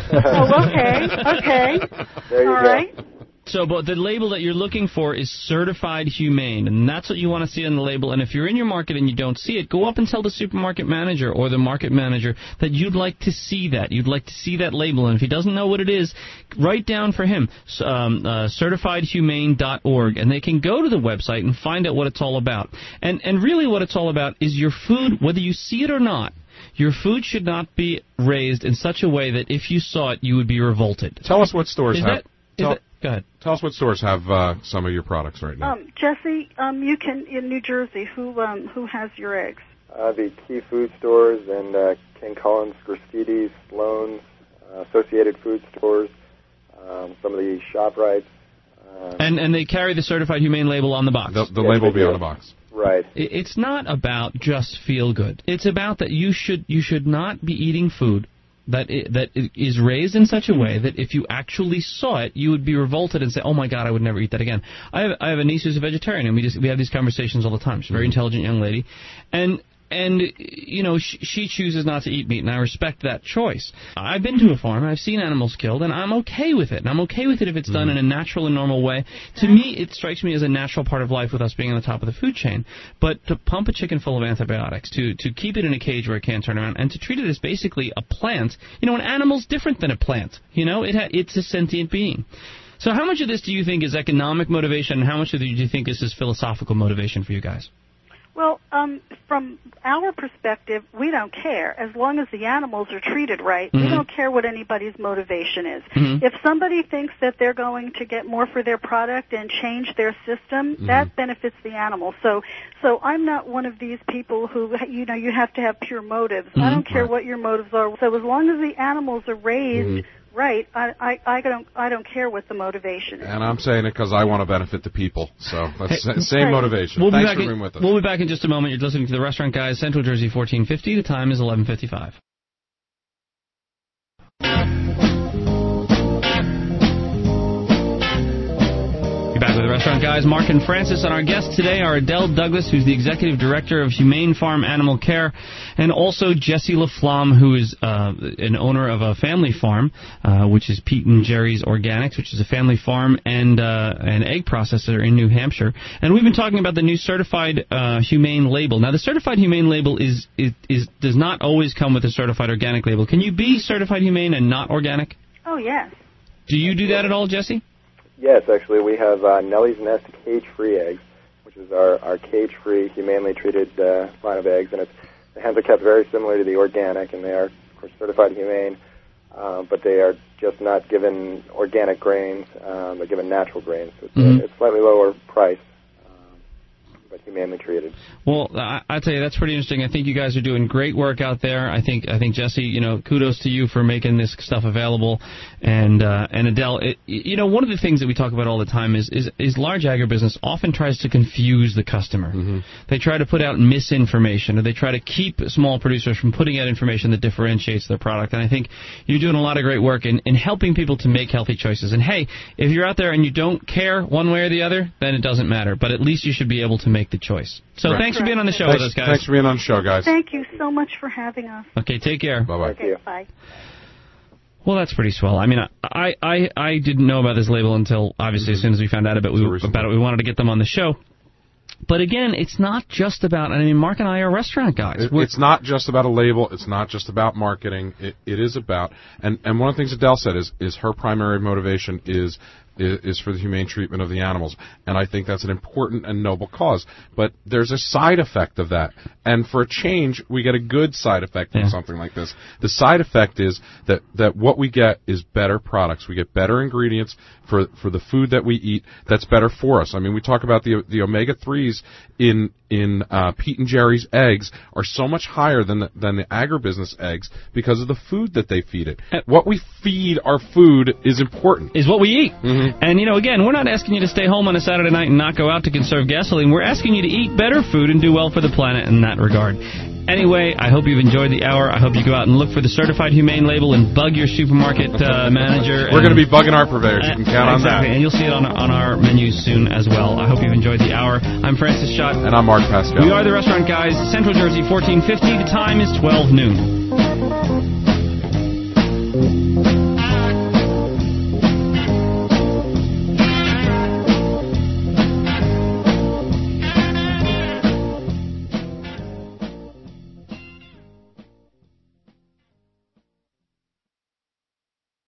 [SPEAKER 5] Oh, okay, okay,
[SPEAKER 4] There you
[SPEAKER 5] all
[SPEAKER 4] go.
[SPEAKER 5] right.
[SPEAKER 3] So, but the label that you're looking for is certified humane, and that's what you want to see on the label. And if you're in your market and you don't see it, go up and tell the supermarket manager or the market manager that you'd like to see that. You'd like to see that label, and if he doesn't know what it is, write down for him um, uh, certified humane dot org, and they can go to the website and find out what it's all about. And and really, what it's all about is your food, whether you see it or not. Your food should not be raised in such a way that if you saw it, you would be revolted.
[SPEAKER 2] Tell us what stores
[SPEAKER 3] Is
[SPEAKER 2] have.
[SPEAKER 3] that? Is
[SPEAKER 2] tell,
[SPEAKER 3] that go ahead.
[SPEAKER 2] tell us what stores have uh, some of your products right now.
[SPEAKER 5] Um, Jesse, um, you can in New Jersey. Who um, who has your eggs?
[SPEAKER 4] Uh, the Key Food Stores and uh, King Cullen's, Gristedes, Sloan's, uh, Associated Food Stores, um, some of the ShopRites. Uh,
[SPEAKER 3] and and they carry the certified humane label on the box.
[SPEAKER 2] The, the
[SPEAKER 4] yes,
[SPEAKER 2] label will be on the box.
[SPEAKER 4] Right.
[SPEAKER 3] It's not about just feel good. It's about that you should you should not be eating food that I, that is raised in such a way that if you actually saw it, you would be revolted and say, "Oh my God, I would never eat that again." I have I have a niece who's a vegetarian, and we just we have these conversations all the time. She's a very mm-hmm. intelligent young lady, and. And, you know, she, she chooses not to eat meat, and I respect that choice. I've been to a farm, I've seen animals killed, and I'm okay with it. And I'm okay with it if it's done in a natural and normal way. To me, it strikes me as a natural part of life with us being on the top of the food chain. But to pump a chicken full of antibiotics, to, to keep it in a cage where it can't turn around, and to treat it as basically a plant, you know, an animal's different than a plant. You know, it ha- it's a sentient being. So how much of this do you think is economic motivation, and how much of it do you think is this philosophical motivation for you guys?
[SPEAKER 5] Well, um, from our perspective, we don't care. As long as the animals are treated right, mm-hmm. we don't care what anybody's motivation is. Mm-hmm. If somebody thinks that they're going to get more for their product and change their system, mm-hmm. that benefits the animal. So, so I'm not one of these people who, you know, you have to have pure motives. Mm-hmm. I don't care right. what your motives are. So as long as the animals are raised mm-hmm. right, I, I, I don't I don't care what the motivation is.
[SPEAKER 2] And I'm saying it because I want to benefit the people. So that's
[SPEAKER 3] hey,
[SPEAKER 2] the same
[SPEAKER 3] right.
[SPEAKER 2] motivation.
[SPEAKER 3] We'll
[SPEAKER 2] Thanks
[SPEAKER 3] be back
[SPEAKER 2] for
[SPEAKER 3] in,
[SPEAKER 2] being with us.
[SPEAKER 3] We'll be back in just a moment. You're listening to the Restaurant Guys, Central Jersey, fourteen fifty. The time is eleven fifty-five. Back with the Restaurant Guys, Mark and Francis, and our guests today are Adele Douglas, who's the Executive Director of Humane Farm Animal Care, and also Jesse LaFlamme, who is uh, an owner of a family farm, uh, which is Pete and Jerry's Organics, which is a family farm and uh, an egg processor in New Hampshire. And we've been talking about the new Certified uh, Humane label. Now, the Certified Humane label is, is, is does not always come with a Certified Organic label. Can you be Certified Humane and not organic?
[SPEAKER 5] Oh, yes.
[SPEAKER 3] Do you do that at all, Jesse?
[SPEAKER 4] Yes, actually, we have uh, Nellie's Nest cage-free eggs, which is our, our cage-free, humanely treated uh, line of eggs, and it's, the hens are kept very similar to the organic, and they are, of course, certified humane, uh, but they are just not given organic grains. Um, they're given natural grains. So it's, mm-hmm. uh, it's slightly lower price, um, but humanely treated.
[SPEAKER 3] Well, I, I tell you, that's pretty interesting. I think you guys are doing great work out there. I think, I think Jesse, you know, kudos to you for making this stuff available. And uh, and Adele, it, you know, one of the things that we talk about all the time is is, is large agribusiness often tries to confuse the customer. Mm-hmm. They try to put out misinformation, or they try to keep small producers from putting out information that differentiates their product. And I think you're doing a lot of great work in, in helping people to make healthy choices. And hey, if you're out there and you don't care one way or the other, then it doesn't matter. But at least you should be able to make the choice. So right. thanks for being on the show
[SPEAKER 2] thanks,
[SPEAKER 3] with us, guys.
[SPEAKER 2] Thanks for being on the show, guys.
[SPEAKER 5] Thank you so much for having us.
[SPEAKER 3] Okay, take care.
[SPEAKER 2] Bye-bye.
[SPEAKER 5] Okay, bye.
[SPEAKER 3] Well, that's pretty swell. I mean, I I, I didn't know about this label until, obviously, mm-hmm. as soon as we found out about, we, about it, we wanted to get them on the show. But again, it's not just about, I mean, Mark and I are restaurant guys.
[SPEAKER 2] It, it's not just about a label. It's not just about marketing. It, it is about, and, and one of the things Adele said is, is her primary motivation is is for the humane treatment of the animals. And I think that's an important and noble cause. But there's a side effect of that. And for a change, we get a good side effect from yeah. something like this. The side effect is that, that what we get is better products. We get better ingredients for for the food that we eat that's better for us. I mean, we talk about the the omega threes in in uh, Pete and Jerry's eggs are so much higher than the, than the agribusiness eggs because of the food that they feed it. Uh, what we feed our food is important.
[SPEAKER 3] Is what we eat. Mm-hmm. And, you know, again, we're not asking you to stay home on a Saturday night and not go out to conserve gasoline. We're asking you to eat better food and do well for the planet in that regard. Anyway, I hope you've enjoyed the hour. I hope you go out and look for the Certified Humane label and bug your supermarket uh, manager.
[SPEAKER 2] We're going to be bugging our purveyors. You can count
[SPEAKER 3] uh,
[SPEAKER 2] on
[SPEAKER 3] exactly.
[SPEAKER 2] that.
[SPEAKER 3] And you'll see it on, on our menus soon as well. I hope you've enjoyed the hour. I'm Francis Schott.
[SPEAKER 2] And I'm Mark Pascal.
[SPEAKER 3] We are the Restaurant Guys, Central Jersey, fourteen fifty. The time is twelve noon.